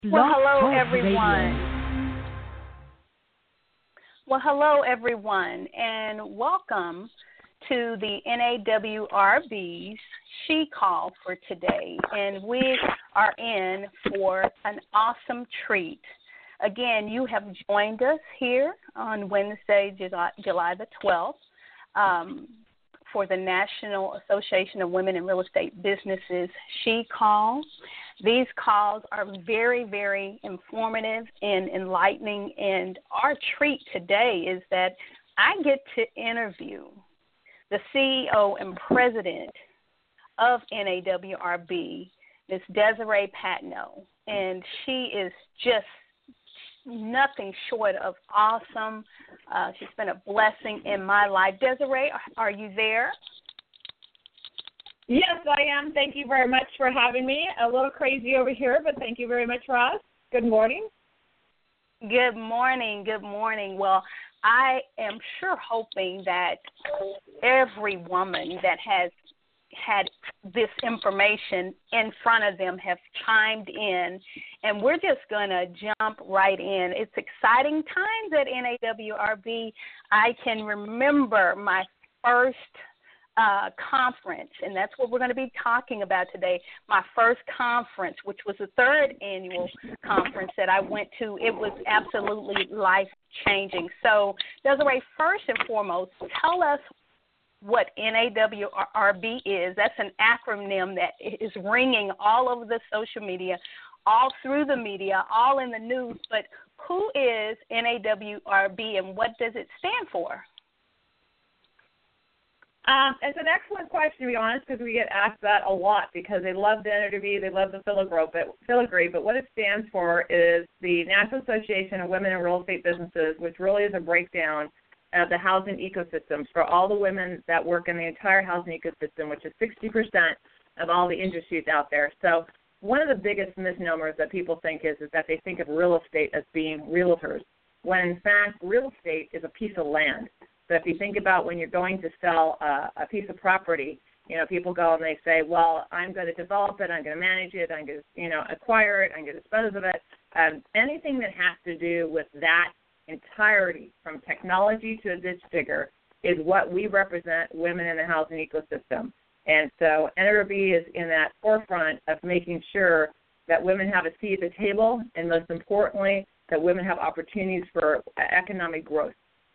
Well, Blog hello, Talk Radio. everyone. Well, hello, everyone, and welcome to the NAWRB's She Call for today. And we are in for an awesome treat. Again, you have joined us here on Wednesday, July the 12th, for the National Association of Women in Real Estate Businesses She Call. These calls are very, very informative and enlightening, and our treat today is that I get to interview the CEO and president of NAWRB, Ms. Desiree Patno, and she is just nothing short of awesome. She's been a blessing in my life. Desiree, are you there? Yes, I am. Thank you very much for having me. A little crazy over here, but thank you very much, Ross. Good morning. Good morning. Good morning. Well, I am sure hoping that every woman that has had this information in front of them have chimed in, and we're just going to jump right in. It's exciting times at NAWRB. I can remember my first conference, and that's what we're going to be talking about today. My first conference, which was the third annual conference that I went to, it was absolutely life-changing. So, Desiree, first and foremost, tell us what NAWRB is. That's an acronym that is ringing all over the social media, all through the media, all in the news. But who is NAWRB and what does it stand for? It's an excellent question, to be honest, because we get asked that a lot because they love the NAWRB, they love the filigree, but what it stands for is the National Association of Women in Real Estate Businesses, which really is a breakdown of the housing ecosystems for all the women that work in the entire housing ecosystem, which is 60% of all the industries out there. So one of the biggest misnomers that people think is that they think of real estate as being realtors, when in fact real estate is a piece of land. So if you think about when you're going to sell a piece of property, people go and they say, well, I'm going to develop it, I'm going to manage it, I'm going to, acquire it, I'm going to dispose of it. Anything that has to do with that entirety, from technology to a ditch digger, is what we represent women in the housing ecosystem. And so NAWRB is in that forefront of making sure that women have a seat at the table, and most importantly, that women have opportunities for economic growth.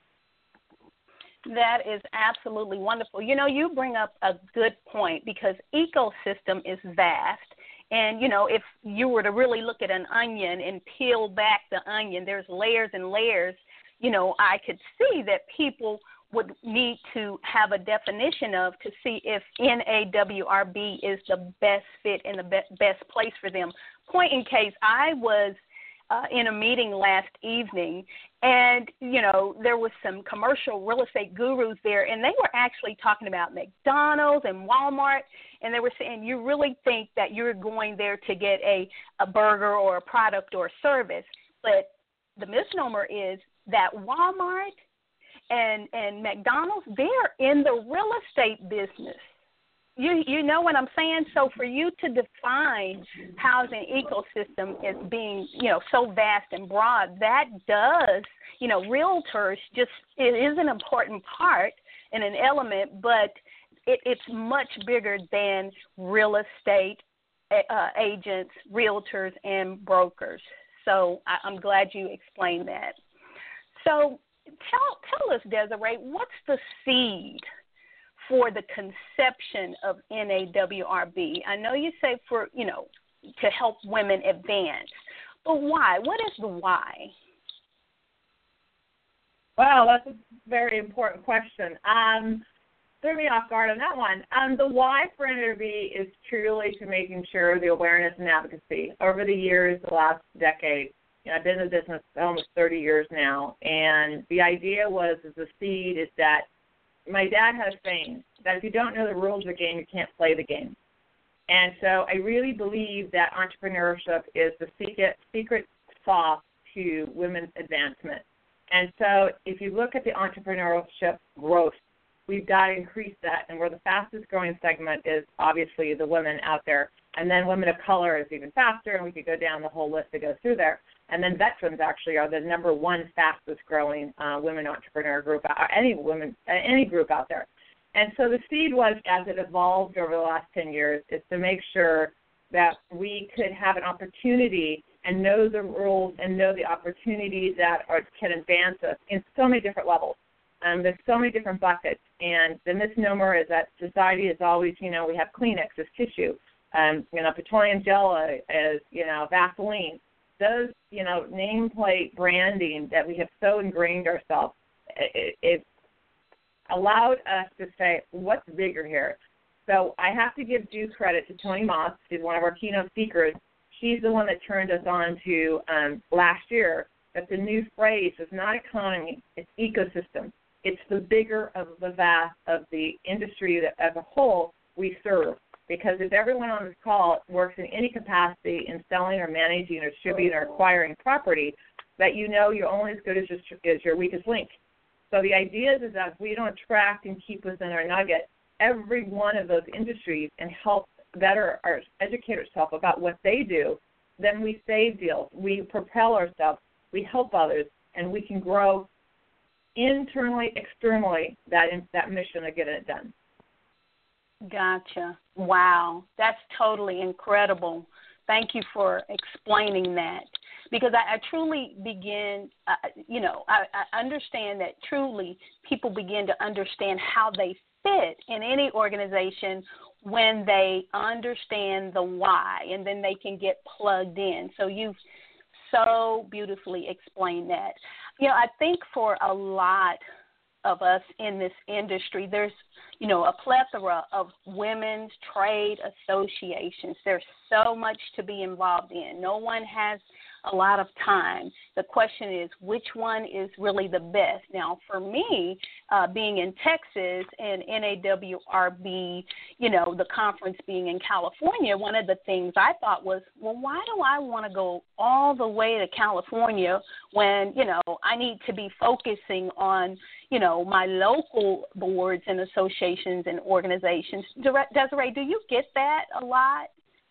That is absolutely wonderful. You bring up a good point because ecosystem is vast. And, if you were to really look at an onion and peel back the onion, there's layers and layers. I could see that people would need to have a definition of to see if NAWRB is the best fit and the best place for them. Point in case, I was in a meeting last evening, and, there was some commercial real estate gurus there, and they were actually talking about McDonald's and Walmart, and they were saying, you really think that you're going there to get a burger or a product or a service, but the misnomer is that Walmart and McDonald's, they're in the real estate business. You know what I'm saying? So for you to define housing ecosystem as being, so vast and broad, that does, realtors it is an important part and an element, but it's much bigger than real estate agents, realtors, and brokers. So I'm glad you explained that. So tell us, Desiree, what's the seed for the conception of NAWRB? I know you say to help women advance, but why? What is the why? Well, that's a very important question. Threw me off guard on that one. The why for NAWRB is truly to making sure the awareness and advocacy. Over the years, the last decade, I've been in the business almost 30 years now, and the idea was, as a seed, is that my dad had a saying that if you don't know the rules of the game, you can't play the game. And so I really believe that entrepreneurship is the secret sauce to women's advancement. And so if you look at the entrepreneurship growth, we've got to increase that. And where the fastest growing segment is obviously the women out there And then women of color is even faster, and we could go down the whole list that goes through there. And then veterans actually are the number one fastest growing women entrepreneur group, any group out there. And so the seed was, as it evolved over the last 10 years, is to make sure that we could have an opportunity and know the rules and know the opportunities that can advance us in so many different levels. There's so many different buckets. And the misnomer is that society is always, we have Kleenex as tissue, petroleum jelly as, Vaseline. Those, nameplate branding that we have so ingrained ourselves, it allowed us to say, what's bigger here? So I have to give due credit to Tony Moss, who's one of our keynote speakers. She's the one that turned us on to last year that the new phrase is not economy, it's ecosystem. It's the bigger of the vast of the industry that as a whole we serve. Because if everyone on this call works in any capacity in selling or managing or distributing or acquiring property, that you're only as good as your weakest link. So the idea is that if we don't attract and keep within our nugget every one of those industries and help better or educate ourselves about what they do, then we save deals, we propel ourselves, we help others, and we can grow internally, externally, that mission of getting it done. Gotcha. Wow. That's totally incredible. Thank you for explaining that. Because I truly begin, I understand that truly people begin to understand how they fit in any organization when they understand the why, and then they can get plugged in. So you've so beautifully explained that. I think for a lot of us in this industry, there's, a plethora of women's trade associations. There's so much to be involved in. No one has a lot of time. The question is, which one is really the best? Now, for me, being in Texas and NAWRB, the conference being in California, one of the things I thought was, well, why do I want to go all the way to California when, I need to be focusing on, my local boards and associations and organizations? Desiree, do you get that a lot?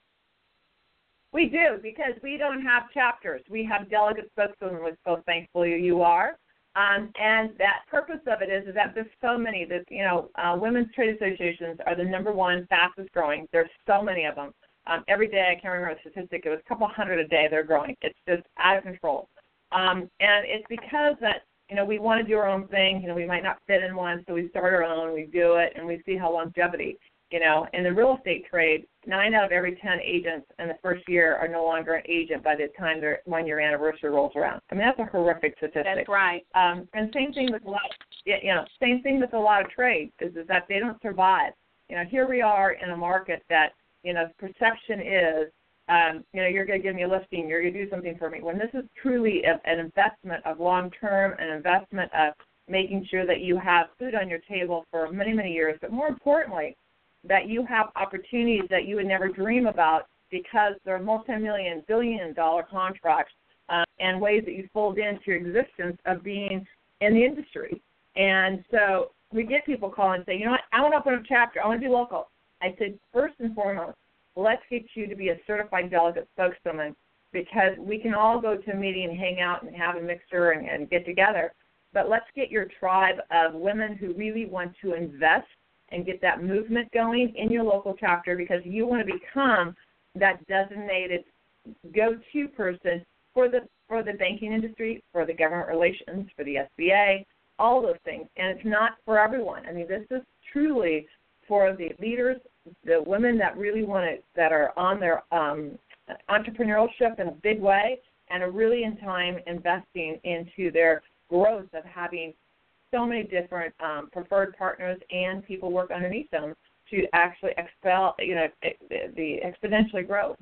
We do, because we don't have chapters. We have delegate spokeswomen, which so thankfully you are. And that purpose of it is that there's so many. Women's trade associations are the number one fastest growing. There's so many of them. Every day, I can't remember the statistic, it was a couple hundred a day they're growing. It's just out of control. And it's because that, we want to do our own thing. We might not fit in one, so we start our own, we do it, and we see how longevity. In the real estate trade, 9 out of every 10 agents in the first year are no longer an agent by the time their 1-year anniversary rolls around. I mean, that's a horrific statistic. That's right. And same thing with same thing with a lot of trades is that they don't survive. Here we are in a market that perception is, you're going to give me a listing, you're going to do something for me. When this is truly an investment of long term, an investment of making sure that you have food on your table for many, many years, but more importantly, that you have opportunities that you would never dream about because they're multi-million, billion-dollar contracts and ways that you fold into your existence of being in the industry. And so we get people calling and say, what, I want to open a chapter. I want to be local. I said, first and foremost, let's get you to be a certified delegate spokeswoman, because we can all go to a meeting and hang out and have a mixer and get together. But let's get your tribe of women who really want to invest and get that movement going in your local chapter, because you want to become that designated go-to person for the banking industry, for the government relations, for the SBA, all those things. And it's not for everyone. I mean, this is truly for the leaders, the women that really want to, that are on their entrepreneurship in a big way and are really in time investing into their growth of having so many different preferred partners and people work underneath them to actually exponentially grow.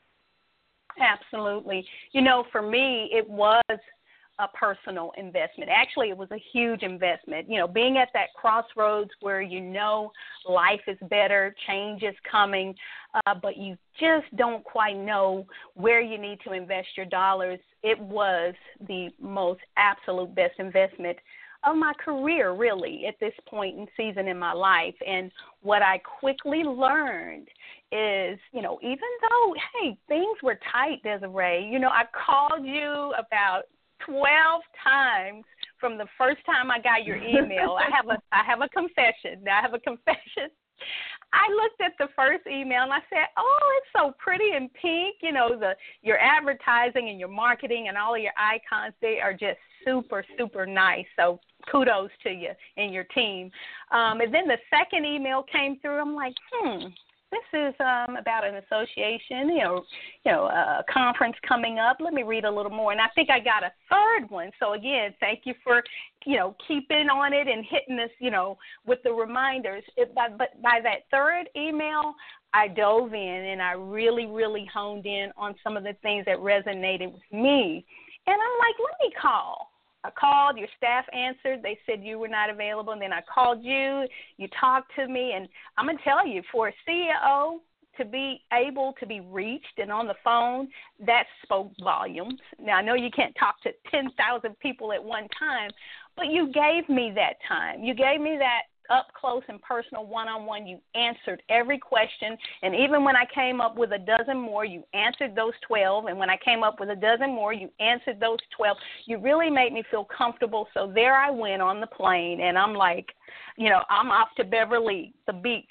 Absolutely. For me, it was a personal investment. Actually, it was a huge investment. Being at that crossroads where life is better, change is coming, but you just don't quite know where you need to invest your dollars. It was the most absolute best investment of my career, really, at this point in season in my life. And what I quickly learned is, you know, even though, hey, things were tight, Desiree, you know, I called you about 12 times from the first time I got your email. I have a confession. Now I have a confession. I looked at the first email and I said, "Oh, it's so pretty and pink. You know, your advertising and your marketing and all of your icons, they are just super, super nice. So kudos to you and your team." And then the second email came through. I'm like, this is about an association, a conference coming up. Let me read a little more. And I think I got a third one. So, again, thank you for, keeping on it and hitting us, with the reminders. But by that third email, I dove in and I really, really honed in on some of the things that resonated with me. And I'm like, let me call. I called, your staff answered, they said you were not available, and then I called you talked to me, and I'm going to tell you, for a CEO to be able to be reached and on the phone, that spoke volumes. Now, I know you can't talk to 10,000 people at one time, but you gave me that time. You gave me that up close and personal one-on-one. You answered every question, and even when I came up with a dozen more, you answered those 12, and when I came up with a dozen more, you answered those 12. You really made me feel comfortable, so there I went on the plane, and I'm like, I'm off to Beverly, the beach,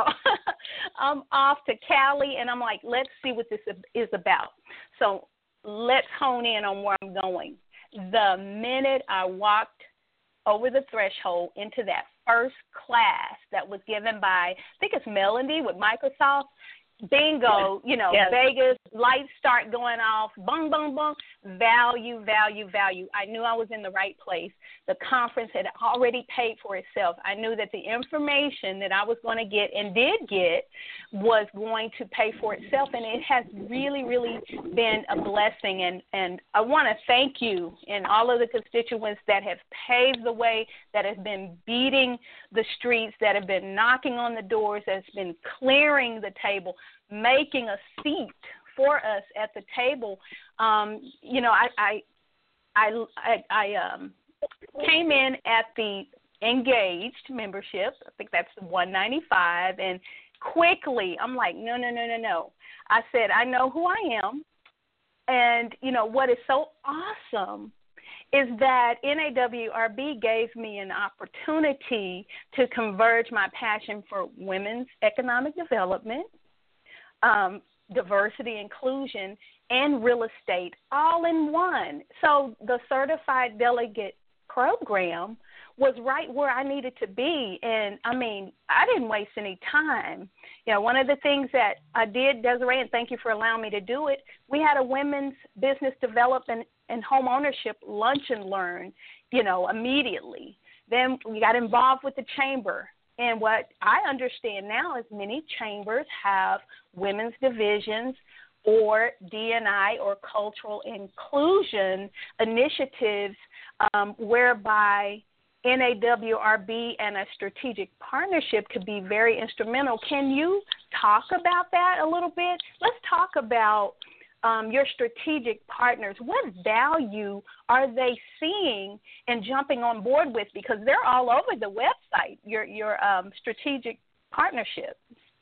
I'm off to Cali, and I'm like, let's see what this is about. So let's hone in on where I'm going. The minute I walked over the threshold into that first class that was given by, I think it's Melody with Microsoft, bingo, Yes. Vegas, lights start going off, bung, bung, bung, value, value, value. I knew I was in the right place. The conference had already paid for itself. I knew that the information that I was going to get and did get was going to pay for itself, and it has really, really been a blessing. And I want to thank you and all of the constituents that have paved the way, that have been beating the streets, that have been knocking on the doors, that's been clearing the table, making a seat for us at the table. I came in at the engaged membership. I think that's $195, and quickly I'm like, no. I said, I know who I am, and what is so awesome is that NAWRB gave me an opportunity to converge my passion for women's economic development, diversity, inclusion, and real estate all in one. So the certified delegate program was right where I needed to be. And, I didn't waste any time. One of the things that I did, Desiree, and thank you for allowing me to do it, we had a women's business development and home ownership lunch and learn, immediately. Then we got involved with the chamber. And what I understand now is many chambers have women's divisions or D&I or cultural inclusion initiatives whereby NAWRB and a strategic partnership could be very instrumental. Can you talk about that a little bit? Let's talk about your strategic partners. What value are they seeing and jumping on board with? Because they're all over the website, your strategic partnerships.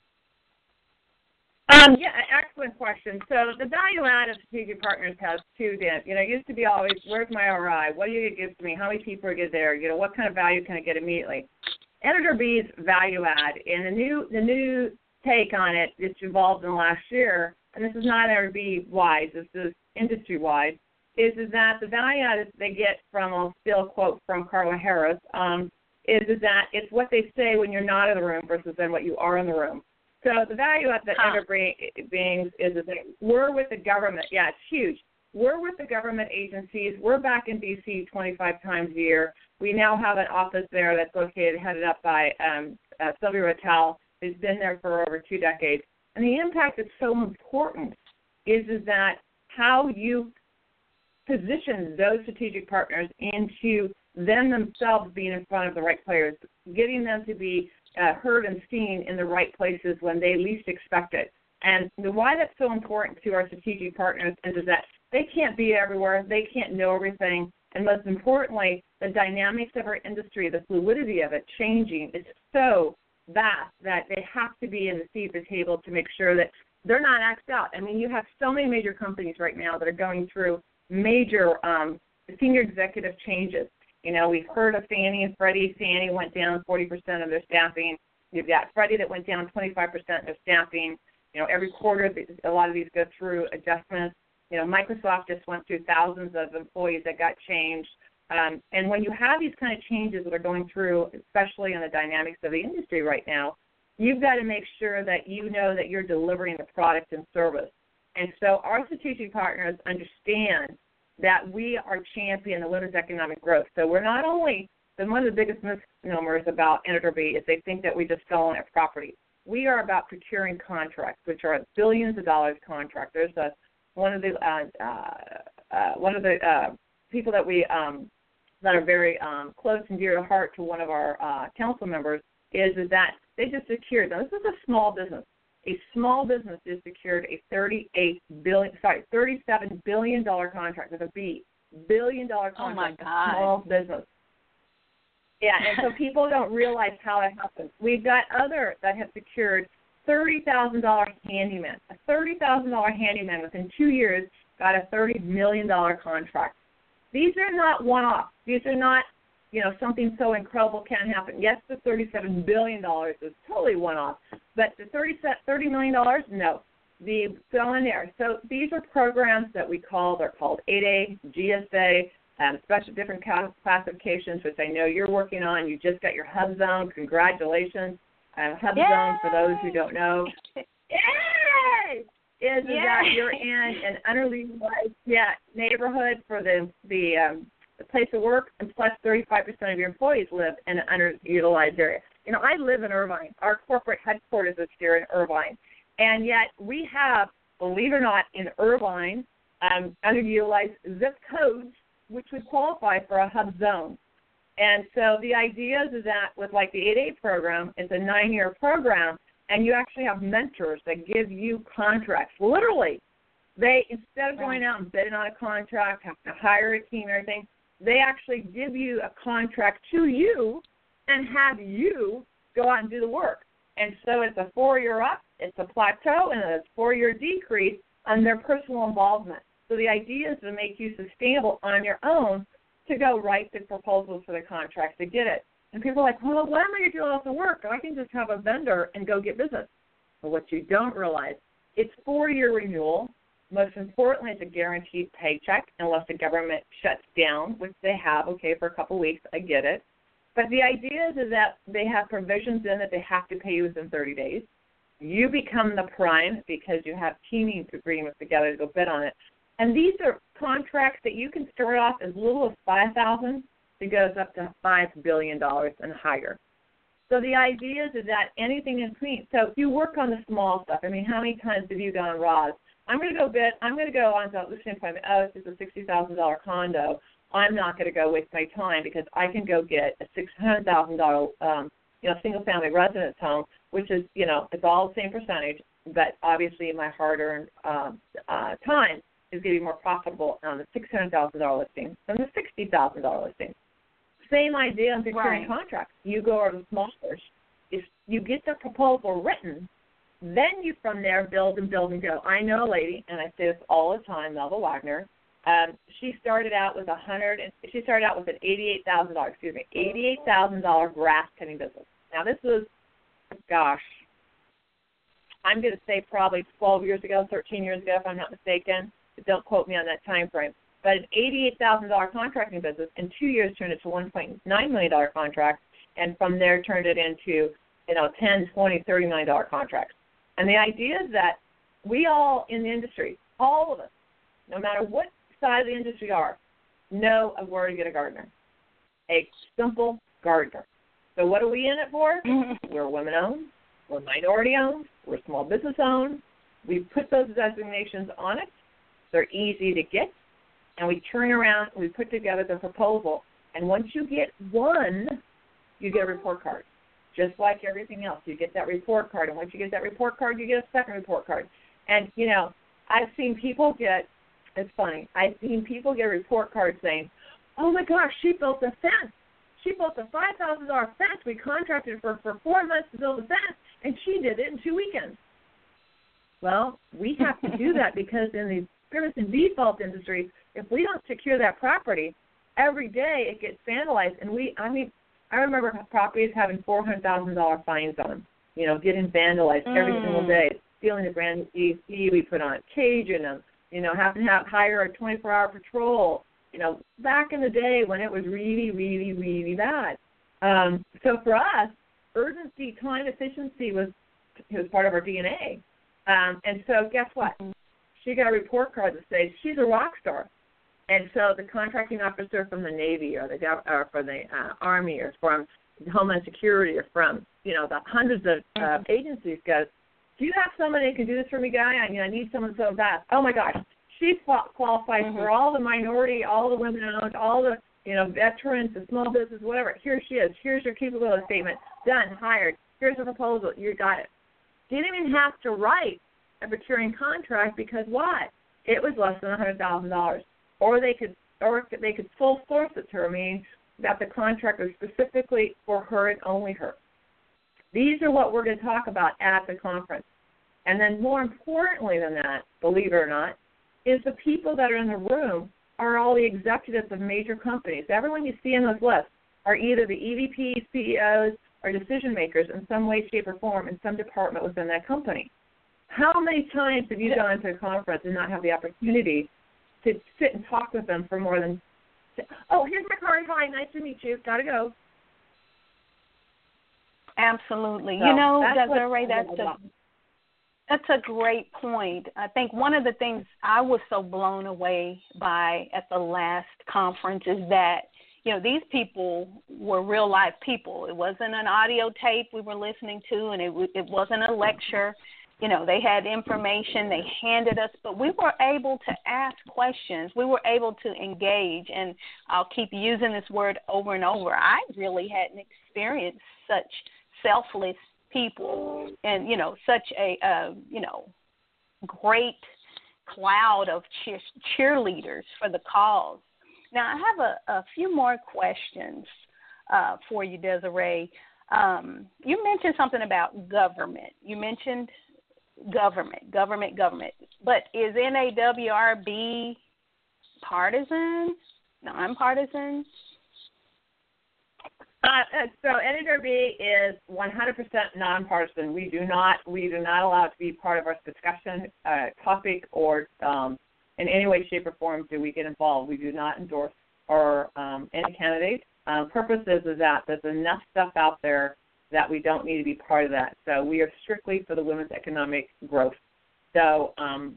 Excellent question. So the value add of strategic partners has two. It used to be always, where's my ROI? What are you going to give to me? How many people are there? What kind of value can I get immediately? NAWRB's value add, and the new take on it, it's evolved in the last year, and this is not NAWRB-wide, this is industry-wide, is that the value add they get from, I'll steal a quote from Carla Harris, is that it's what they say when you're not in the room versus then what you are in the room. So the value add that NAWRB brings is that we're with the government. Yeah, it's huge. We're with the government agencies. We're back in D.C. 25 times a year. We now have an office there that's located, headed up by Sylvia Rattel, who's been there for over 2 decades. And the impact that's so important is that how you position those strategic partners into them themselves being in front of the right players, getting them to be heard and seen in the right places when they least expect it. And why that's so important to our strategic partners is that they can't be everywhere. They can't know everything. And most importantly, the dynamics of our industry, the fluidity of it changing is so vast that they have to be in the seat of the table to make sure that they're not axed out. I mean, you have so many major companies right now that are going through major senior executive changes. You know, we've heard of Fannie and Freddie. Fannie went down 40% of their staffing. You've got Freddie that went down 25% of their staffing. You know, every quarter, a lot of these go through adjustments. You know, Microsoft just went through thousands of employees that got changed. And when you have these kind of changes that are going through, especially in the dynamics of the industry right now, you've got to make sure that you know that you're delivering the product and service. And so our strategic partners understand that we are champion the women's economic growth. So we're not only, one of the biggest misnomers about Energy is they think that we just sell on their property. We are about procuring contracts, which are billions of dollars contracts. There's one of the people that we that are very close and dear to heart to one of our council members is that they just secured. Now, this is a small business. A small business is secured a $37 billion contract with a B, billion-dollar contract. Oh my God. A small business. Yeah, and so people don't realize how it happens. We've got others that have secured $30,000 handyman. A $30,000 handyman within 2 years got a $30 million contract. These are not one-off. These are not, something so incredible can't happen. Yes, the $37 billion is totally one-off, but the $30 million, no. The fill in there. So these are programs that they're called 8A, GSA, special different classifications, which I know you're working on. You just got your Hub Zone. Congratulations. Hub Zone, for those who don't know, is that you're in an underutilized neighborhood for the place of work, and plus 35% of your employees live in an underutilized area. I live in Irvine. Our corporate headquarters is here in Irvine, and yet we have, believe it or not, in Irvine, underutilized zip codes which would qualify for a Hub Zone. And so the idea is that with like the 8A program, it's a 9-year program, and you actually have mentors that give you contracts. Literally, they, instead of going out and bidding on a contract, have to hire a team and everything, they actually give you a contract to you and have you go out and do the work. And so it's a 4-year up, it's a plateau, and a 4-year decrease on their personal involvement. So the idea is to make you sustainable on your own to go write the proposals for the contract to get it. And people are like, well, why am I going to do all the work? I can just have a vendor and go get business. But what you don't realize, it's 4-year renewal. Most importantly, it's a guaranteed paycheck unless the government shuts down, which they have, for a couple of weeks. I get it. But the idea is that they have provisions in that they have to pay you within 30 days. You become the prime because you have teaming agreements together to go bid on it. And these are contracts that you can start off as little as $5,000. It goes up to $5 billion and higher. So the idea is that anything in between. So if you work on the small stuff, how many times have you gone, Roz, I'm going to go on to this appointment. Oh, it's just a $60,000 condo. I'm not going to go waste my time because I can go get a $600,000 single-family residence home, which is, it's all the same percentage, but obviously my hard-earned time is going to be more profitable on the $600,000 listing than the $60,000 listing. Same idea on securing contracts. You go over the small first. If you get the proposal written, then you from there build and build and go. I know a lady, and I say this all the time, Melva Wagner. She started out with an $88,000 grass cutting business. Now this was, I'm going to say probably 12 years ago, 13 years ago, if I'm not mistaken. But don't quote me on that time frame. But an $88,000 contracting business in 2 years turned it to $1.9 million contract, and from there turned it into, $10, $20, $30 million contracts. And the idea is that we all in the industry, all of us, no matter what side of the industry are, know of where to get a gardener, a simple gardener. So what are we in it for? We're women-owned, we're minority-owned, we're small business-owned. We put those designations on it. They're easy to get. And we turn around and we put together the proposal. And once you get one, you get a report card. Just like everything else, you get that report card. And once you get that report card, you get a second report card. And, I've seen people get, it's funny, I've seen people get a report card saying, oh, my gosh, she built a fence. She built a $5,000 fence. We contracted her for 4 months to build a fence, and she did it in 2 weekends. Well, we have to do that because in the service and default industries, if we don't secure that property, every day it gets vandalized. And I remember properties having $400,000 fines on them, getting vandalized every single day, stealing the brand new AC we put on, caging them, having to hire a 24-hour patrol, back in the day when it was really, really, really bad. So for us, urgency, time efficiency was part of our DNA. And so guess what? She got a report card that says she's a rock star. And so the contracting officer from the Navy or from the Army or from Homeland Security or from, the hundreds of agencies goes, do you have somebody that can do this for me, guy? I need someone so bad. Oh, my gosh. She's qualified for all the minority, all the women-owned, all the, veterans, the small business, whatever. Here she is. Here's your capability statement. Done. Hired. Here's the proposal. You got it. Didn't even have to write a procuring contract because why? It was less than $100,000. Or they could full source it to her, meaning that the contract was specifically for her and only her. These are what we're going to talk about at the conference. And then more importantly than that, believe it or not, is the people that are in the room are all the executives of major companies. Everyone you see in those lists are either the EVPs, CEOs, or decision makers in some way, shape, or form in some department within that company. How many times have you gone to a conference and not have the opportunity to sit and talk with them for more than, oh, here's my card, hi, nice to meet you, gotta go. Absolutely. So Desiree, that's a great point. I think one of the things I was so blown away by at the last conference is that, these people were real life people. It wasn't an audio tape we were listening to, and it wasn't a lecture. They had information they handed us, but we were able to ask questions. We were able to engage, and I'll keep using this word over and over. I really hadn't experienced such selfless people and, such a, great cloud of cheerleaders for the cause. Now, I have a few more questions for you, Desiree. You mentioned something about government. You mentioned government. But is NAWRB partisan, nonpartisan? So NAWRB is 100% nonpartisan. We do not allow it to be part of our discussion topic or in any way, shape, or form do we get involved. We do not endorse any candidate. Purpose is that there's enough stuff out there that we don't need to be part of that. So we are strictly for the women's economic growth. So,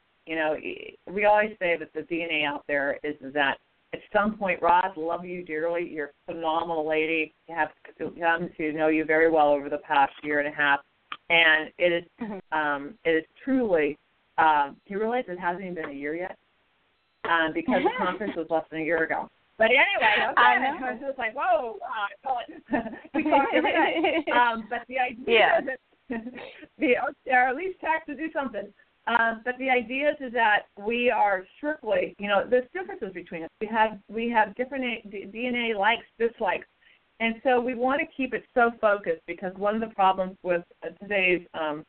we always say that the DNA out there is that at some point, Roz, love you dearly. You're a phenomenal lady. I have come to know you very well over the past year and a half. And it is truly, do you realize it hasn't even been a year yet? Because the conference was less than a year ago. But anyway, okay. I was just like, whoa, we talked every day. But the idea or at least tax to do something. But the idea is that we are strictly, there's differences between us. We have different DNA likes, dislikes. And so we want to keep it so focused because one of the problems with today's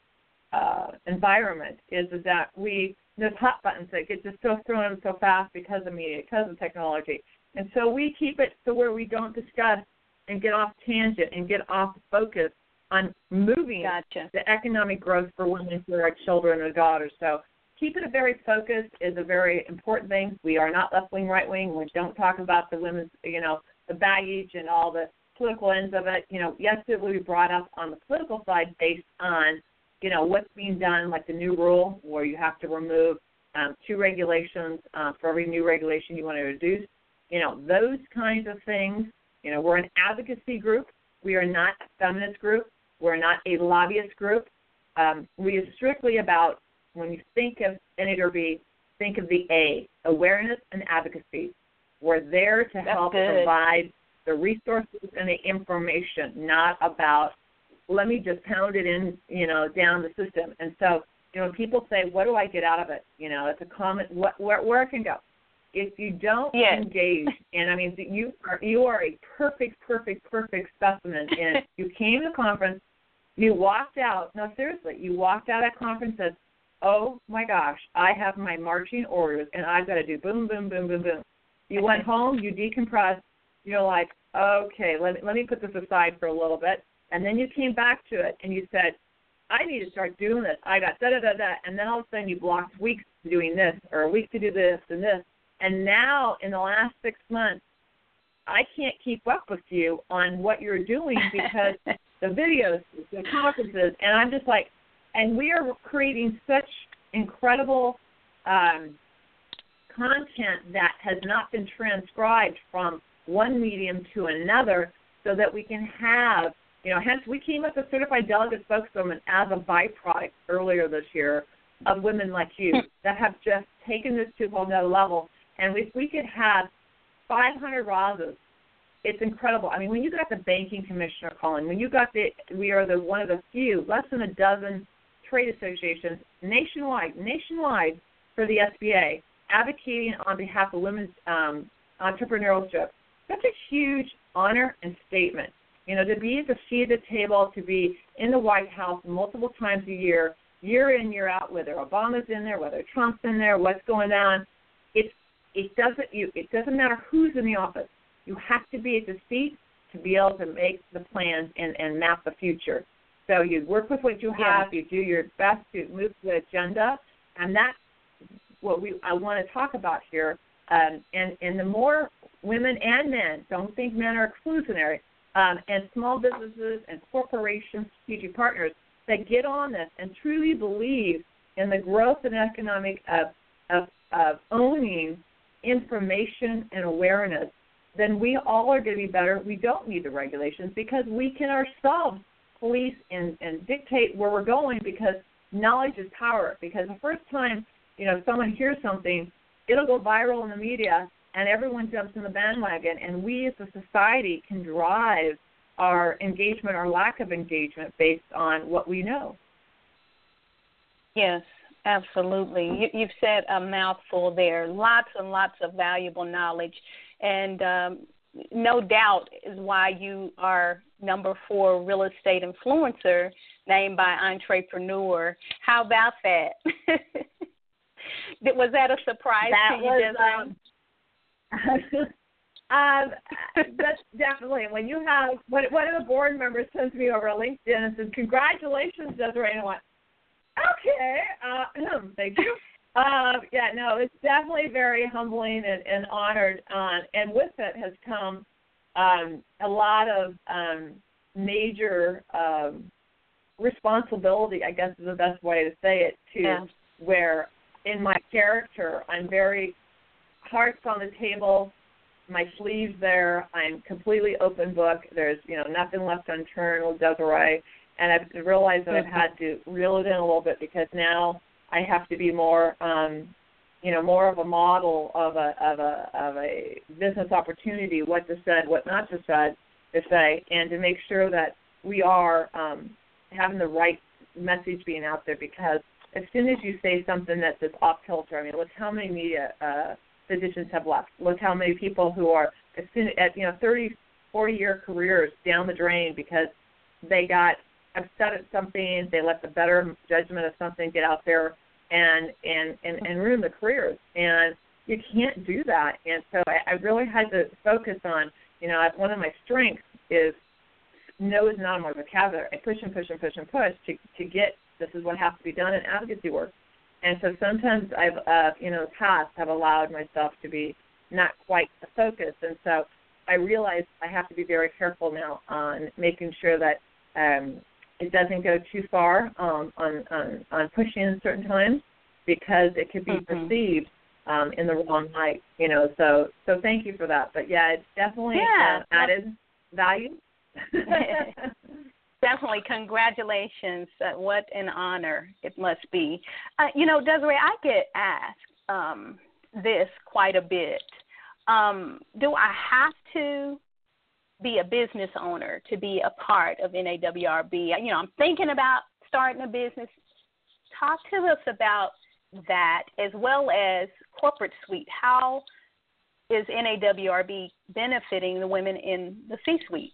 environment is that there's hot buttons that get just so thrown in so fast because of media, because of technology. And so we keep it to where we don't discuss and get off tangent and get off focus on moving the economic growth for women, for our children and daughters. So keeping it very focused is a very important thing. We are not left-wing, right-wing. We don't talk about the women's, the baggage and all the political ends of it. Yes, it will be brought up on the political side based on, what's being done, like the new rule where you have to remove 2 regulations for every new regulation you want to introduce. Those kinds of things. We're an advocacy group. We are not a feminist group. We're not a lobbyist group. We are strictly about, when you think of NAWRB, think of the A, awareness and advocacy. We're there to help provide the resources and the information, not about, let me just pound it in, down the system. And so, when people say, what do I get out of it? It's a comment, where it can go. if you don't yes. engage, and I mean, you are a perfect specimen. And you came to the conference, you walked out. No, seriously, you walked out of that conference and said, "Oh my gosh, I have my marching orders, and I've got to do boom, boom, boom, boom, boom." You went home, you decompressed. You're like, "Okay, let me put this aside for a little bit," and then you came back to it, and you said, "I need to start doing this. I got da-da-da-da," and then all of a sudden you blocked weeks to doing this or a week to do this and this. And now in the last 6 months, I can't keep up with you on what you're doing because the videos, the conferences, and I'm just like, and we are creating such incredible content that has not been transcribed from one medium to another so that we can have, hence we came up with Certified Delegate Spokeswoman as a byproduct earlier this year of women like you that have just taken this to a whole nother level. And if we could have 500 Razas, it's incredible. I mean, when you got the banking commissioner calling, when you got we are one of the few, less than a dozen trade associations nationwide for the SBA advocating on behalf of women's entrepreneurship. That's a huge honor and statement. To be at the seat of the table, to be in the White House multiple times a year in, year out, whether Obama's in there, whether Trump's in there, what's going on, it doesn't matter who's in the office. You have to be at the seat to be able to make the plans and map the future. So you work with what you have, you do your best to move the agenda, and that's what I want to talk about here. And the more women and men, don't think men are exclusionary, and small businesses and corporations, strategic partners that get on this and truly believe in the growth and economic of owning information and awareness, then we all are going to be better. We don't need the regulations because we can ourselves police and dictate where we're going because knowledge is power. Because the first time, someone hears something, it'll go viral in the media and everyone jumps in the bandwagon, and we as a society can drive our engagement or lack of engagement based on what we know. Yes, absolutely. You've said a mouthful there. Lots and lots of valuable knowledge, and no doubt is why you are number 4 real estate influencer named by Entrepreneur. How about that? Was that a surprise to you? That's definitely when you have one of the board members sends me over LinkedIn and says, "Congratulations, Desiree," and I went, "Okay, thank you." It's definitely very humbling and honored, and with it has come a lot of major responsibility, I guess is the best way to say it, where in my character I'm very hearts on the table, my sleeves there, I'm completely open book. There's, nothing left unturned with Desiree, and I've realized that I've had to reel it in a little bit because now I have to be more, more of a model of a business opportunity, what to say, what not to say, and to make sure that we are having the right message being out there. Because as soon as you say something that's just off kilter, look how many media physicians have left. Look how many people who are at 30, 40-year careers down the drain because they got upset at something, they let the better judgment of something get out there and ruin the careers. And you can't do that. And so I really had to focus on, one of my strengths is no is not my vocabulary. I push and push and push and push to get this is what has to be done in advocacy work. And so sometimes I've, in the past, have allowed myself to be not quite focused. And so I realize I have to be very careful now on making sure that it doesn't go too far on pushing in certain times because it could be perceived in the wrong light. So thank you for that. But, it's definitely added value. Definitely. Congratulations. What an honor it must be. Desiree, I get asked this quite a bit. Do I have to be a business owner to be a part of NAWRB? I'm thinking about starting a business. Talk to us about that as well as Corporate Suite. How is NAWRB benefiting the women in the C-suite?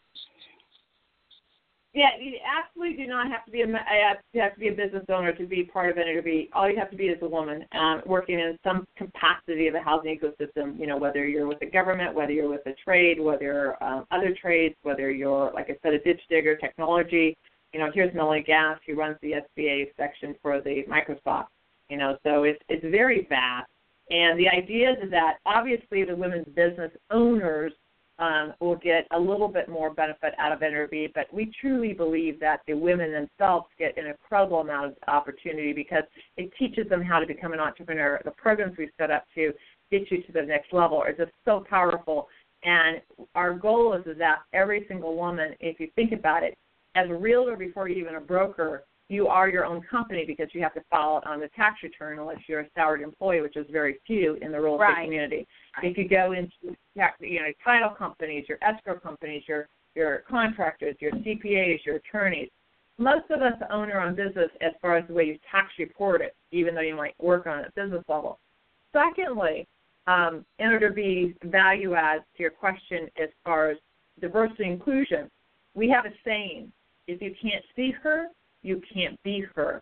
Yeah, you absolutely do not have to be a business owner to be part of NAWRB. All you have to be is a woman working in some capacity of the housing ecosystem. You know, whether you're with the government, whether you're with a trade, whether you're other trades, whether you're, like I said, a ditch digger, technology. You know, here's Melanie Gass, who runs the SBA section for the Microsoft. You know, so it's very vast. And the idea is that obviously the women's business owners will get a little bit more benefit out of NAWRB, but we truly believe that the women themselves get an incredible amount of opportunity because it teaches them how to become an entrepreneur. The programs we've set up to get you to the next level are just so powerful. And our goal is that every single woman, if you think about it, as a realtor before you're even a broker, you are your own company because you have to file it on the tax return unless you're a salaried employee, which is very few in the real estate community. Right. If you go into title companies, your escrow companies, your contractors, your CPAs, your attorneys, most of us own our own business as far as the way you tax report it, even though you might work on it at business level. Secondly, NAWRB's value adds to your question as far as diversity and inclusion. We have a saying, if you can't see her, you can't be her.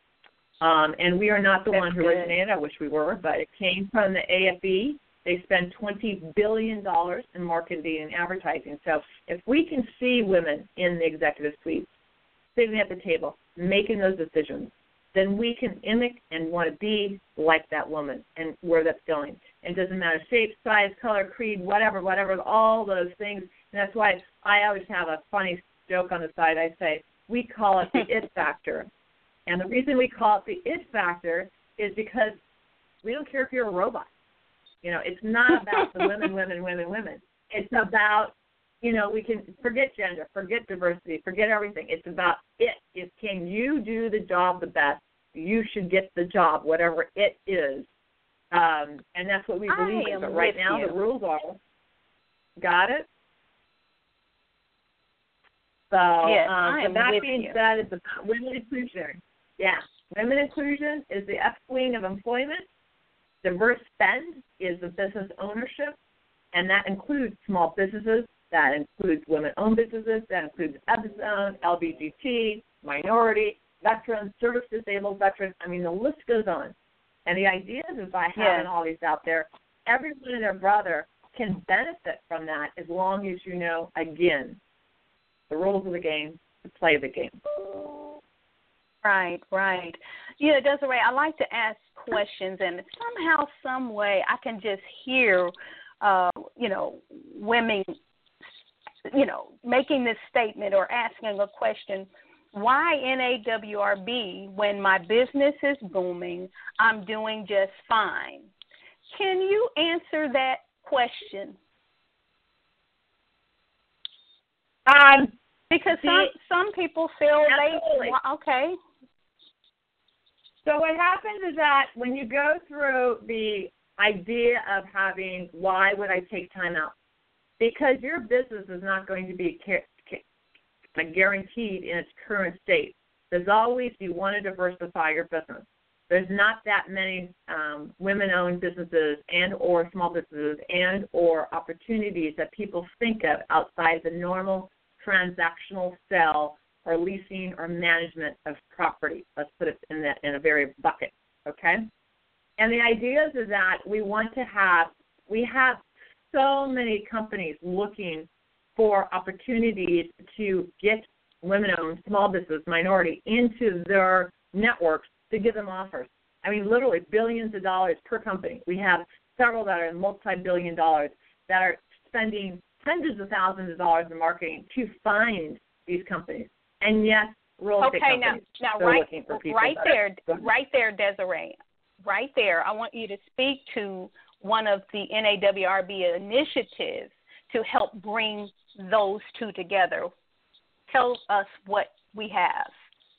And we are not the one who originated. I wish we were, but it came from the AFE. They spend $20 billion in marketing and advertising. So if we can see women in the executive suite, sitting at the table, making those decisions, then we can mimic and want to be like that woman and where that's going. And it doesn't matter shape, size, color, creed, whatever, all those things. And that's why I always have a funny joke on the side. I say, we call it the it factor. And the reason we call it the it factor is because we don't care if you're a robot. You know, it's not about the women. It's about, you know, we can forget gender, forget diversity, forget everything. It's about it. If can you do the job the best, you should get the job, whatever it is. And that's what we believe in. But right now the rules are, got it? So that being said, it's about women inclusion. Yeah, women inclusion is the upswing of employment. Diverse spend is the business ownership, and that includes small businesses, that includes women-owned businesses, that includes EBZONE, LGBT, minority, veterans, service-disabled veterans. I mean, the list goes on. And the idea is by having all these out there, everyone and their brother can benefit from that as long as you know, again, the rules of the game, to play the game. Right. You know, Desiree, I like to ask questions, and somehow, some way, I can just hear, women, making this statement or asking a question, why NAWRB when my business is booming, I'm doing just fine? Can you answer that question? Because some people feel okay. So what happens is that when you go through the idea of having, why would I take time out? Because your business is not going to be guaranteed in its current state. There's always, you want to diversify your business. There's not that many women-owned businesses and or small businesses and or opportunities that people think of outside the normal transactional sale or leasing or management of property. Let's put it in a very bucket, okay? And the idea is that we have so many companies looking for opportunities to get women-owned, small business, minority into their networks to give them offers. I mean, literally billions of dollars per company. We have several that are multi-billion dollars that are spending hundreds of thousands of dollars in marketing to find these companies. And yes, real estate companies are looking for people. Right there, Desiree. Right there, I want you to speak to one of the NAWRB initiatives to help bring those two together. Tell us what we have.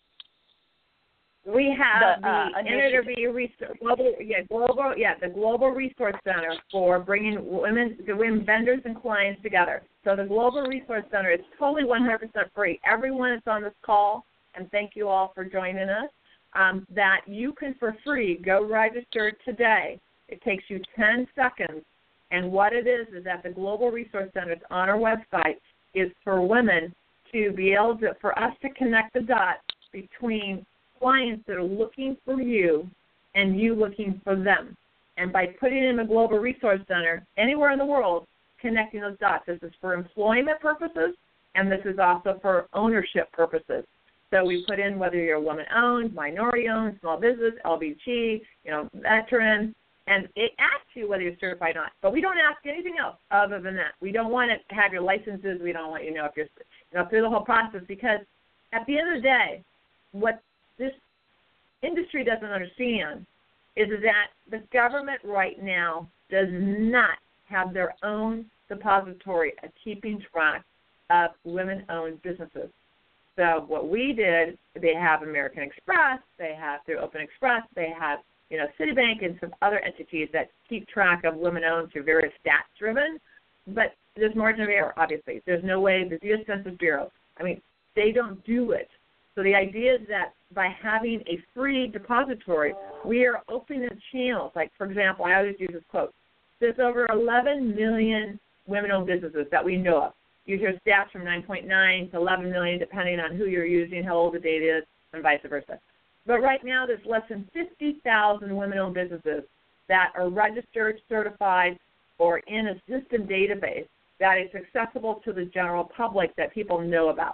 We have the NAWRB the Global Resource Center for bringing women vendors and clients together. So the Global Resource Center is totally 100% free. Everyone that's on this call, and thank you all for joining us, that you can for free go register today. It takes you 10 seconds And what it is that the Global Resource Centers on our website is for women to be able to, for us to connect the dots between clients that are looking for you and you looking for them. And by putting in a Global Resource Center anywhere in the world, connecting those dots. This is for employment purposes, and this is also for ownership purposes. So we put in whether you're woman-owned, minority-owned, small business, LBG, veteran, and it asks you whether you're certified or not. But we don't ask anything else other than that. We don't want to have your licenses. We don't want you to know if you're through the whole process, because at the end of the day, what this industry doesn't understand is that the government right now does not have their own depository of keeping track of women-owned businesses. So what we did, they have American Express, they have through Open Express, they have Citibank and some other entities that keep track of women-owned through various stats-driven, but there's margin of error, obviously. There's no way, the U.S. Census Bureau, they don't do it. So the idea is that by having a free depository, we are opening the channels. Like, for example, I always use this quote. There's over 11 million women-owned businesses that we know of. You hear stats from 9.9 to 11 million, depending on who you're using, how old the data is, and vice versa. But right now, there's less than 50,000 women-owned businesses that are registered, certified, or in a system database that is accessible to the general public that people know about.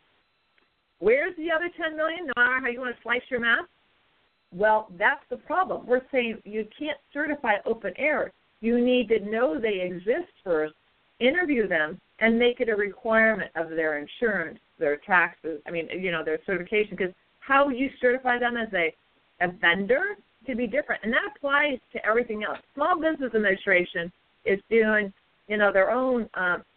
Where's the other 10 million, no matter how you want to slice your math? Well, that's the problem. We're saying you can't certify open air. You need to know they exist first, interview them, and make it a requirement of their insurance, their taxes, their certification. Because how would you certify them as a vendor? Could be different. And that applies to everything else. Small Business Administration is doing, their own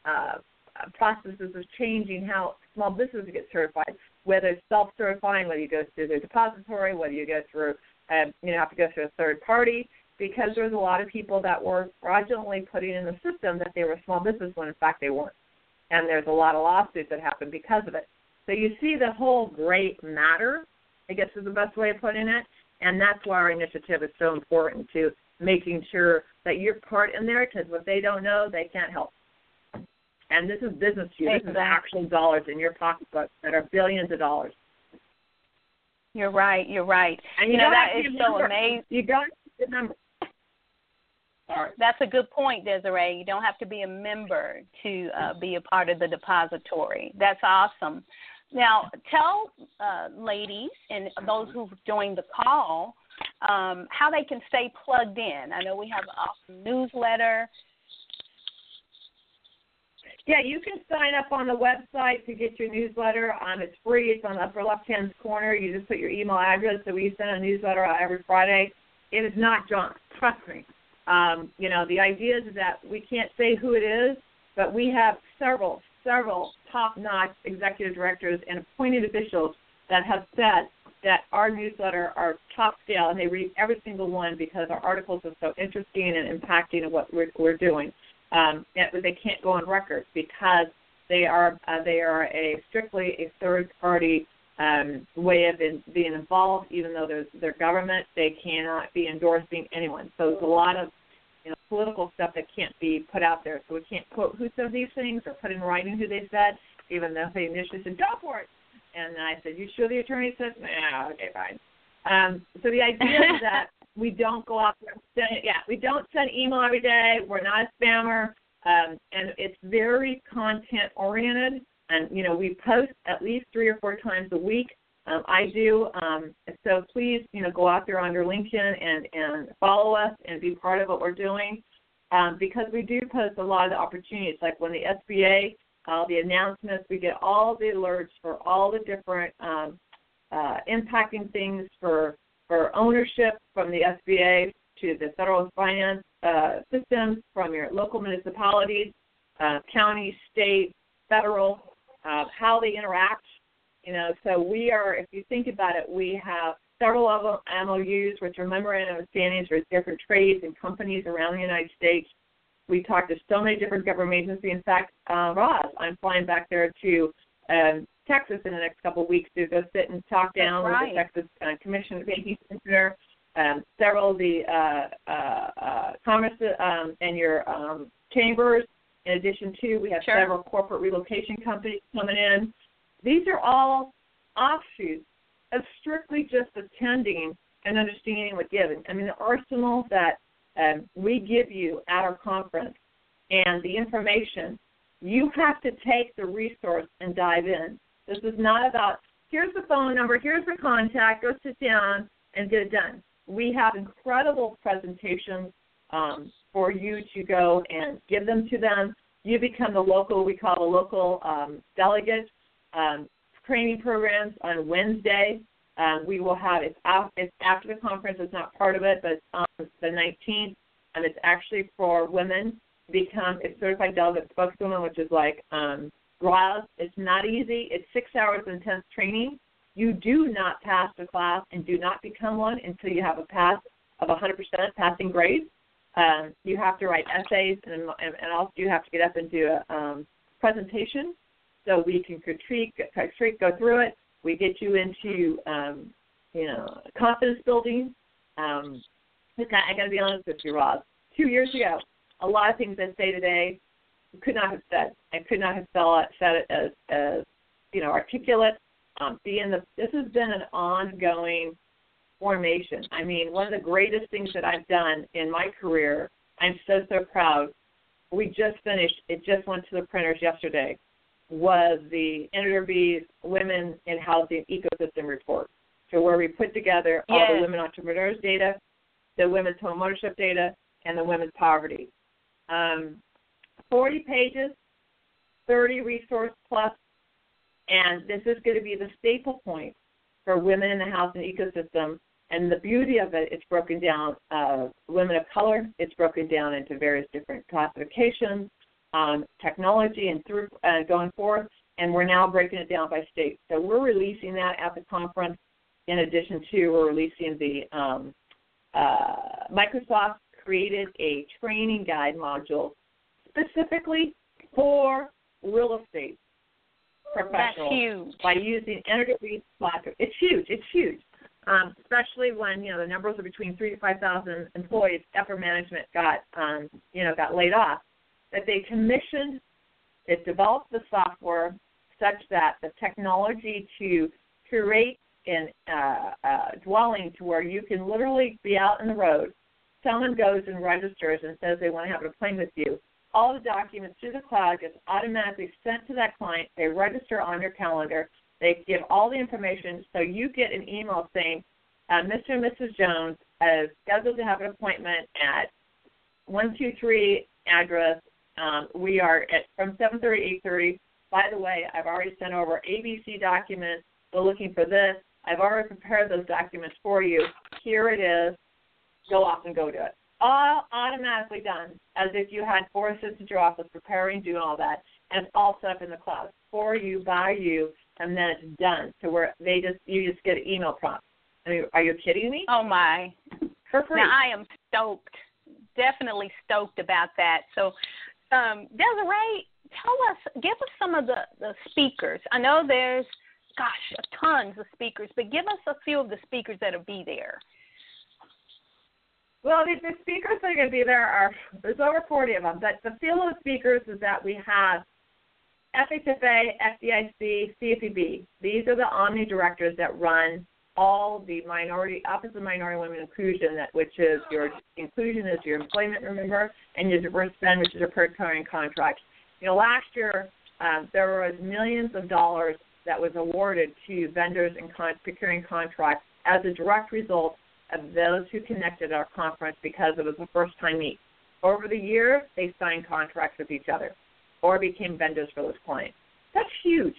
processes of changing how small businesses get certified, whether it's self-certifying, whether you go through the depository, whether you go through, have to go through a third party, because there's a lot of people that were fraudulently putting in the system that they were a small business when in fact they weren't. And there's a lot of lawsuits that happen because of it. So you see the whole gray matter, I guess is the best way of putting it, and that's why our initiative is so important, to making sure that you're part in there, because what they don't know, they can't help. And this is business to you. This is actual dollars in your pocketbook that are billions of dollars. You're right. And that is so amazing. You got to remember. That's a good point, Desiree. You don't have to be a member to be a part of the depository. That's awesome. Now, tell ladies and those who've joined the call how they can stay plugged in. I know we have an awesome newsletter. Yeah, you can sign up on the website to get your newsletter. It's free. It's on the upper left-hand corner. You just put your email address. So we send a newsletter out every Friday. It is not junk. Trust me. The idea is that we can't say who it is, but we have several top-notch executive directors and appointed officials that have said that our newsletter are top scale, and they read every single one because our articles are so interesting and impacting of what we're doing. But they can't go on record because they are strictly a third-party way of being involved. Even though they're government, they cannot be endorsing anyone. So there's a lot of political stuff that can't be put out there. So we can't quote who said these things or put in writing who they said, even though they initially said, go for it. And I said, you sure the attorney says, no, okay, fine. So the idea is that we don't go out there. We don't send email every day. We're not a spammer. And it's very content-oriented. And, we post at least 3 or 4 times a week. I do. So please, go out there under LinkedIn and follow us and be part of what we're doing, because we do post a lot of the opportunities. Like when the SBA, the announcements, we get all the alerts for all the different impacting things for ownership from the SBA to the federal finance systems, from your local municipalities, county, state, federal, how they interact. So we are, if you think about it, we have several of them MOUs, which are memorandum of understandings with different trades and companies around the United States. We talk to so many different government agencies. In fact, Roz, I'm flying back there to Texas in the next couple of weeks to go sit and talk down with the Texas Commission of Banking Commissioner several of the commerce and your chambers. In addition to, we have several corporate relocation companies coming in. These are all offshoots of strictly just attending and understanding what given. I mean, the arsenal that we give you at our conference and the information, you have to take the resource and dive in. This is not about, here's the phone number, here's the contact, go sit down and get it done. We have incredible presentations for you to go and give them to them. You become the local, we call the local delegate training programs on Wednesday. We will have, it's after the conference, it's not part of it, but it's on the 19th, and it's actually for women to become a certified delegate spokeswoman, which is like Roz. It's not easy. It's 6 hours of intense training. You do not pass the class and do not become one until you have a pass of 100% passing grade. You have to write essays, and also you have to get up and do a presentation so we can go through it. We get you into, confidence building. I got to be honest with you, Rob. 2 years ago, a lot of things I say today I could not have said. I could not have said it as articulate. This has been an ongoing formation. I mean, one of the greatest things that I've done in my career, I'm so proud. We just finished, it just went to the printers yesterday, was the Interbees Women in Housing Ecosystem Report. So where we put together all the women entrepreneurs data, the women's home ownership data, and the women's poverty. 40 pages, 30 resource plus, and this is going to be the staple point for women in the housing ecosystem. And the beauty of it, it's broken down, women of color, it's broken down into various different classifications, technology and through going forth, and we're now breaking it down by state. So we're releasing that at the conference. In addition to, we're releasing the Microsoft created a training guide module specifically for real estate professionals by using Interbees platform. It's huge. Especially when the numbers are between 3,000 to 5,000 employees. Upper management got laid off. That they commissioned, it developed the software such that the technology to create a dwelling to where you can literally be out in the road. Someone goes and registers and says they want to have an appointment with you. All the documents through the cloud gets automatically sent to that client. They register on their calendar. They give all the information, so you get an email saying, Mr. and Mrs. Jones is scheduled to have an appointment at 123 address. We are from 7:30 to 8:30. By the way, I've already sent over ABC documents. We're looking for this. I've already prepared those documents for you. Here it is. Go off and go do it. All automatically done, as if you had 4 assistants at your office preparing, doing all that, and it's all set up in the cloud for you, by you, and then it's done to where you just get an email prompt. I mean, are you kidding me? Oh, my. For free. Now, I am stoked, definitely stoked about that. So, Desiree, give us some of the speakers. I know there's, tons of speakers, but give us a few of the speakers that will be there. Well, the speakers that are going to be there there's over 40 of them. But the feel of the speakers is that we have FHFA, FDIC, CFPB. These are the Omni directors that run all the Office of Minority Women Inclusion, which is your inclusion is your employment, remember, and your diverse spend, which is your procuring contracts. Last year there was millions of dollars that was awarded to vendors and procuring contracts as a direct result of those who connected our conference because it was a first-time meet. Over the year, they signed contracts with each other or became vendors for those clients. That's huge.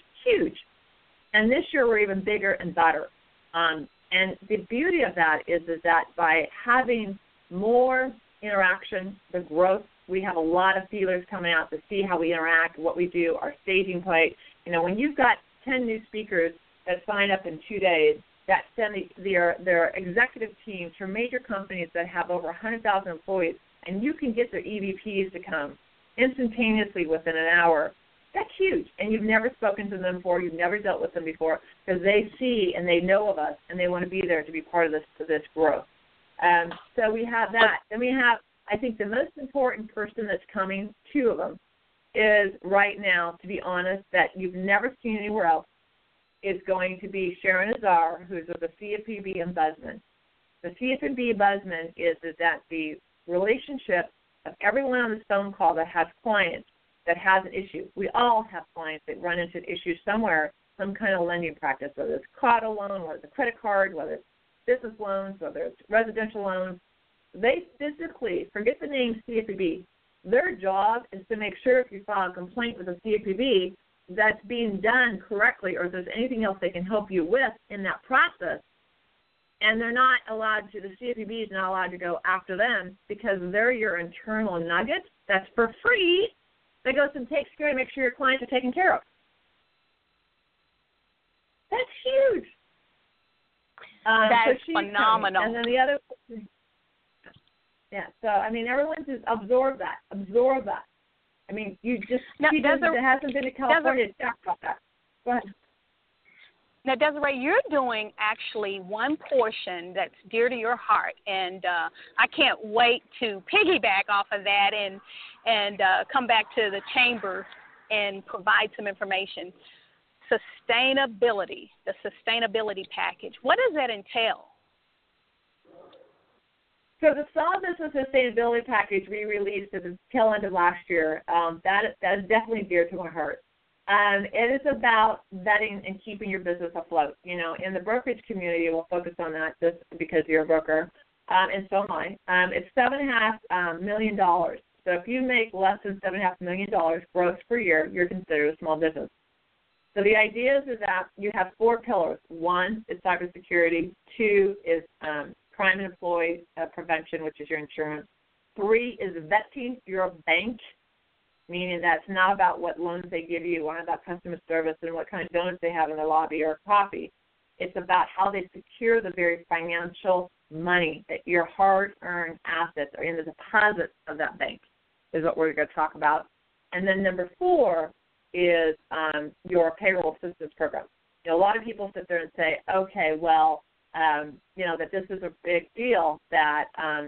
And this year we're even bigger and better. And the beauty of that is that by having more interaction, the growth, we have a lot of feelers coming out to see how we interact, what we do, our staging play. When you've got 10 new speakers that sign up in 2 days, that send their executive teams from major companies that have over 100,000 employees, and you can get their EVPs to come instantaneously within an hour, that's huge. And you've never spoken to them before, you've never dealt with them before, because they see and they know of us, and they want to be there to be part of this growth. So we have that. Then we have, I think the most important person that's coming, two of them, is right now, to be honest, that you've never seen anywhere else, is going to be Sharon Azar, who's with the CFPB Ombudsman. The CFPB Ombudsman is that the relationship of everyone on this phone call that has clients that has an issue. We all have clients that run into an issue somewhere, some kind of lending practice, whether it's auto loan, whether it's a credit card, whether it's business loans, whether it's residential loans. They physically, forget the name CFPB, their job is to make sure if you file a complaint with the CFPB that's being done correctly, or if there's anything else they can help you with in that process. And they're not allowed to, the CFPB is not allowed to go after them because they're your internal nugget that's for free that goes and takes care to make sure your clients are taken care of. That's huge. That's so phenomenal. Coming. And then the other, yeah, so, I mean, everyone just absorb that. I mean, you just, there hasn't been a California talk about that. Go ahead. Now, Desiree, you're doing actually one portion that's dear to your heart, and I can't wait to piggyback off of that and come back to the chamber and provide some information. Sustainability, the sustainability package. What does that entail? So the Small Business Sustainability Package we released at the tail end of last year, that is definitely dear to my heart. It is about vetting and keeping your business afloat. You know, in the brokerage community, we'll focus on that just because you're a broker, and so am I. It's $7.5 million. So if you make less than $7.5 million gross per year, you're considered a small business. So the idea is that you have four pillars. One is cybersecurity. Two is crime and employee prevention, which is your insurance. Three is vetting your bank, meaning that's not about what loans they give you, not about customer service and what kind of donuts they have in their lobby or coffee. It's about how they secure the very financial money that your hard-earned assets are in the deposits of that bank is what we're going to talk about. And then number four is your payroll assistance program. You know, a lot of people sit there and say, okay, well, you know, that this is a big deal, that,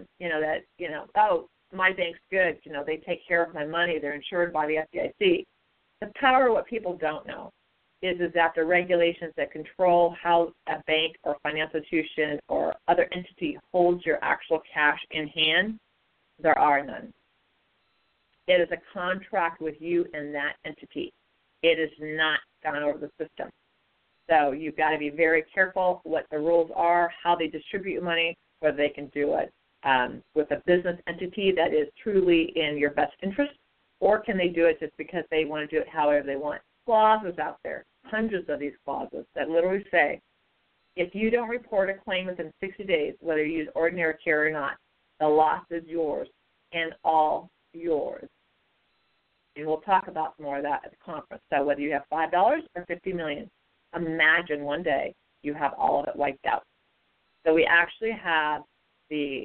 oh, my bank's good, you know, they take care of my money, they're insured by the FDIC. The power of what people don't know is that the regulations that control how a bank or financial institution or other entity holds your actual cash in hand, there are none. It is a contract with you and that entity. It is not gone over the system. So you've got to be very careful what the rules are, how they distribute money, whether they can do it with a business entity that is truly in your best interest, or can they do it just because they want to do it however they want. Clauses out there, hundreds of these clauses that literally say, if you don't report a claim within 60 days, whether you use ordinary care or not, the loss is yours and all yours. And we'll talk about more of that at the conference. So whether you have $5 or $50 million, imagine one day you have all of it wiped out. So we actually have the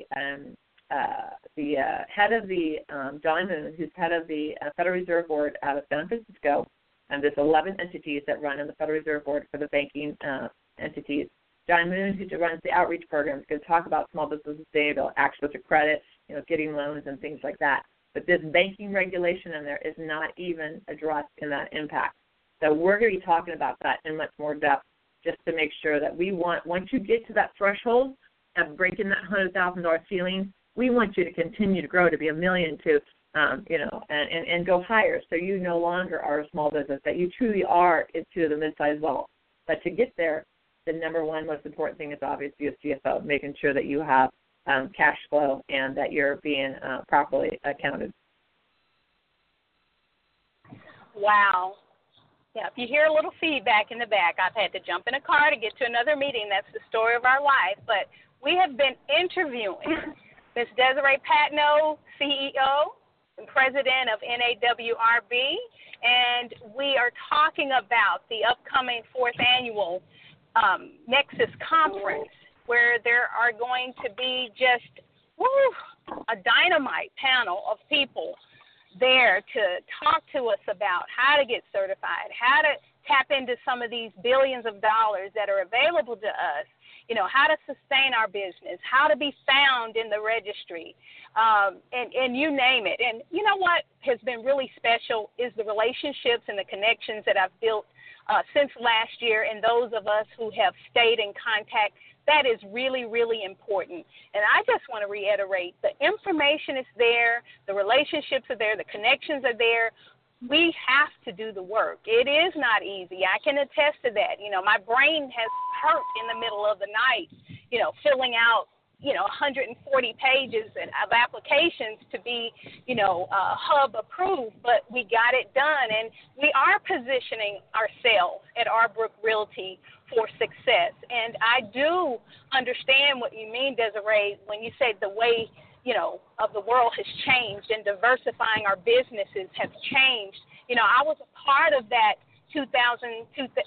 head of the John Moon, who's head of the Federal Reserve Board out of San Francisco, and there's 11 entities that run in the Federal Reserve Board for the banking entities. John Moon, who runs the outreach program, is going to talk about small business sustainability, access to credit, you know, getting loans and things like that. But this banking regulation in there is not even addressed in that impact. So we're going to be talking about that in much more depth, just to make sure that we want, once you get to that threshold of breaking that $100,000 ceiling, we want you to continue to grow to be $1 million to, and go higher. So you no longer are a small business, that you truly are into the mid-sized level. But to get there, the number one most important thing is obviously a CFO, making sure that you have cash flow and that you're being properly accounted. Wow. Yeah, if you hear a little feedback in the back, I've had to jump in a car to get to another meeting. That's the story of our life. But we have been interviewing Ms. Desiree Patno, CEO and President of NAWRB, and we are talking about the upcoming 4th annual Nexus Conference, where there are going to be just a dynamite panel of people there to talk to us about how to get certified, how to tap into some of these billions of dollars that are available to us, how to sustain our business, how to be found in the registry, and you name it. And you know what has been really special is the relationships and the connections that I've built since last year, and those of us who have stayed in contact. That is really, really important. And I just want to reiterate, the information is there, the relationships are there, the connections are there. We have to do the work. It is not easy. I can attest to that. My brain has hurt in the middle of the night, filling out, 140 pages of applications to be, hub approved, but we got it done. And we are positioning ourselves at Arbrook Realty for success. And I do understand what you mean, Desiree, when you say the way, of the world has changed and diversifying our businesses have changed. I was a part of that 2007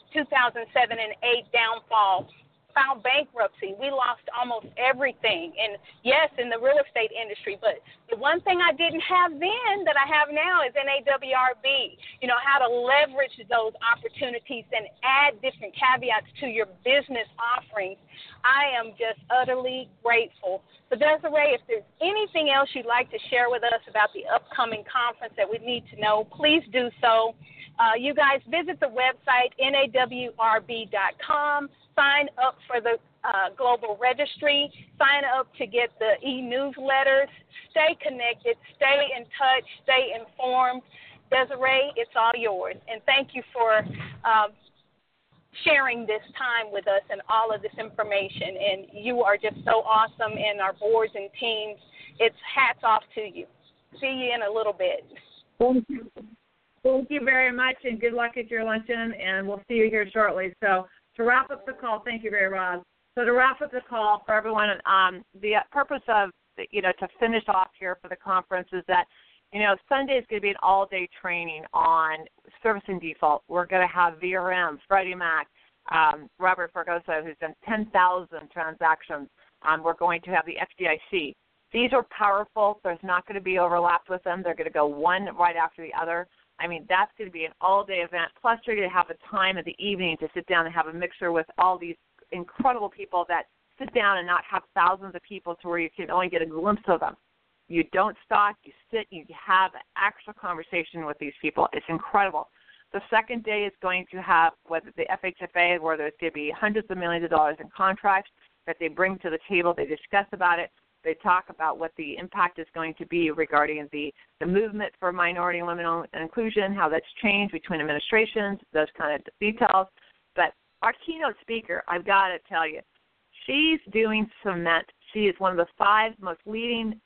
and 8 downfall, filed bankruptcy. We lost almost everything. And yes, in the real estate industry, but the one thing I didn't have then that I have now is NAWRB, how to leverage those opportunities and add different caveats to your business offerings. I am just utterly grateful. So Desiree, if there's anything else you'd like to share with us about the upcoming conference that we need to know, please do so. You guys visit the website, nawrb.com. Sign up for the global registry. Sign up to get the e-newsletters. Stay connected. Stay in touch. Stay informed. Desiree, it's all yours. And thank you for sharing this time with us and all of this information. And you are just so awesome, and our boards and teams, it's hats off to you. See you in a little bit. Thank you. Thank you very much, and good luck at your luncheon, and we'll see you here shortly. So to wrap up the call, thank you, Ray Roz. So to wrap up the call for everyone, the purpose of, to finish off here for the conference is that, Sunday is going to be an all-day training on servicing default. We're going to have VRM, Freddie Mac, Robert Fergoso, who's done 10,000 transactions. We're going to have the FDIC. These are powerful. There's not going to be overlap with them. They're going to go one right after the other. That's going to be an all-day event. Plus, you're going to have a time in the evening to sit down and have a mixer with all these incredible people that sit down and not have thousands of people to where you can only get a glimpse of them. You don't stalk. You sit. You have an actual conversation with these people. It's incredible. The second day is going to have whether the FHFA, where there's going to be hundreds of millions of dollars in contracts that they bring to the table. They discuss about it. They talk about what the impact is going to be regarding the movement for minority and women and inclusion, how that's changed between administrations, those kind of details. But our keynote speaker, I've got to tell you, she's doing cement. She is one of the 5 most leading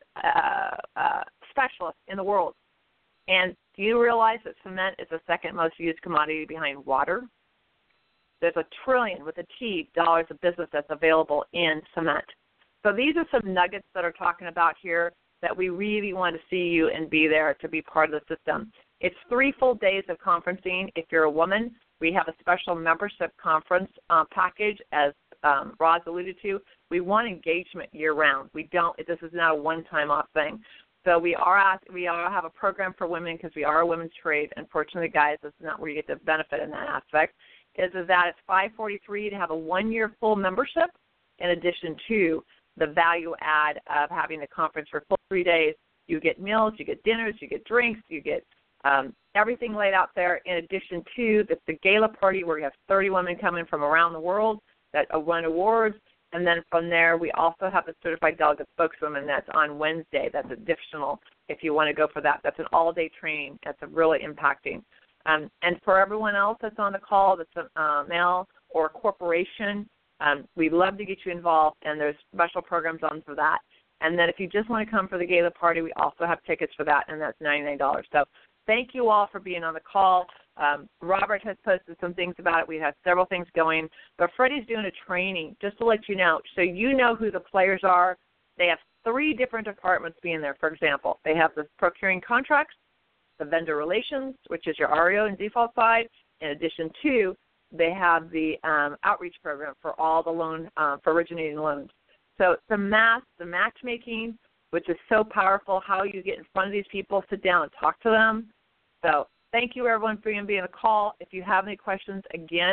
specialists in the world. And do you realize that cement is the second most used commodity behind water? There's $1 trillion with a T dollars of business that's available in cement. So these are some nuggets that are talking about here that we really want to see you and be there to be part of the system. It's 3 full days of conferencing. If you're a woman, we have a special membership conference package, as Roz alluded to. We want engagement year-round. This is not a one-time off thing. So we have a program for women because we are a women's trade. Unfortunately, guys, this is not where you get the benefit in that aspect. Is that it's $543 to have a 1-year full membership, in addition to the value add of having the conference for full 3 days. You get meals, you get dinners, you get drinks, you get everything laid out there, in addition to the gala party where we have 30 women coming from around the world that won awards. And then from there, we also have the Certified Delegate Spokeswoman that's on Wednesday. That's additional if you want to go for that. That's an all-day training. That's really impacting. And for everyone else that's on the call that's a male or a corporation, we'd love to get you involved, and there's special programs on for that. And then if you just want to come for the gala party, we also have tickets for that, and that's $99. So thank you all for being on the call. Robert has posted some things about it. We have several things going. But Freddie's doing a training, just to let you know, so you know who the players are. They have 3 different departments being there, for example. They have the procuring contracts, the vendor relations, which is your REO and default side. In addition to, they have the outreach program for all the loan, for originating loans. So the matchmaking, which is so powerful, how you get in front of these people, sit down and talk to them. So thank you, everyone, for being on the call. If you have any questions, again,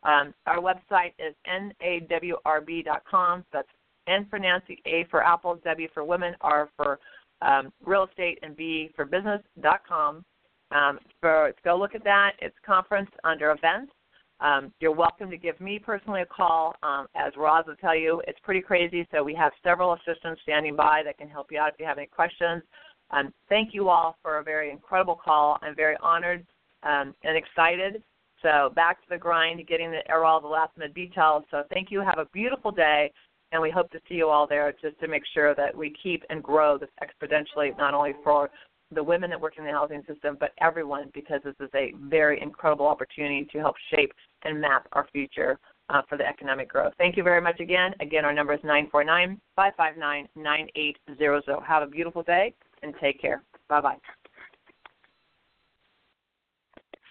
Our website is nawrb.com. That's N for Nancy, A for Apple, W for Women, R for Real Estate, and B for Business.com. Go look at that. It's conference under events. You're welcome to give me personally a call. As Roz will tell you, it's pretty crazy, so we have several assistants standing by that can help you out if you have any questions. Thank you all for a very incredible call. I'm very honored and excited. So back to the grind, getting all the last-minute details. So thank you. Have a beautiful day, and we hope to see you all there just to make sure that we keep and grow this exponentially, not only for the women that work in the housing system, but everyone, because this is a very incredible opportunity to help shape and map our future for the economic growth. Thank you very much again. Again, our number is 949-559-9800. Have a beautiful day, and take care. Bye-bye.